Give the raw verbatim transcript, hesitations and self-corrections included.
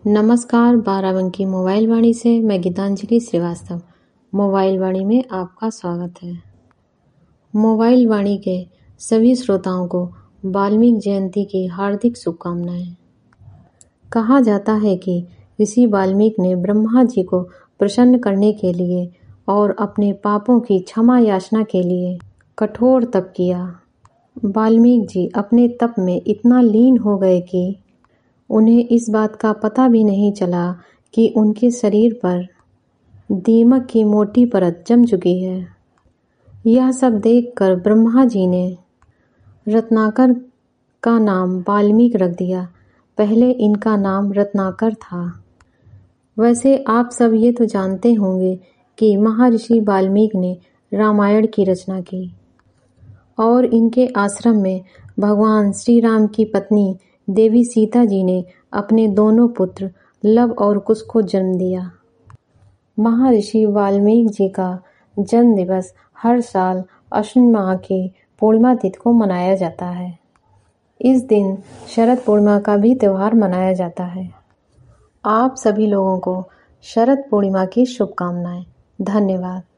नमस्कार, बाराबंकी मोबाइल वाणी से मैं गीतांजलि श्रीवास्तव। मोबाइल वाणी में आपका स्वागत है। मोबाइल वाणी के सभी श्रोताओं को वाल्मीकि जयंती की हार्दिक शुभकामनाएं। कहा जाता है कि ऋषि वाल्मीकि ने ब्रह्मा जी को प्रसन्न करने के लिए और अपने पापों की क्षमा याचना के लिए कठोर तप किया। वाल्मीकि जी अपने तप में इतना लीन हो गए कि उन्हें इस बात का पता भी नहीं चला कि उनके शरीर पर दीमक की मोटी परत जम चुकी है। यह सब देखकर ब्रह्मा जी ने रत्नाकर का नाम वाल्मीकि रख दिया। पहले इनका नाम रत्नाकर था। वैसे आप सब ये तो जानते होंगे कि महर्षि वाल्मीकि ने रामायण की रचना की और इनके आश्रम में भगवान श्री राम की पत्नी देवी सीता जी ने अपने दोनों पुत्र लव और कुश को जन्म दिया। महर्षि वाल्मीकि जी का जन्म दिवस हर साल अश्विन माह की पूर्णिमा तिथि को मनाया जाता है। इस दिन शरद पूर्णिमा का भी त्योहार मनाया जाता है। आप सभी लोगों को शरद पूर्णिमा की शुभकामनाएं। धन्यवाद।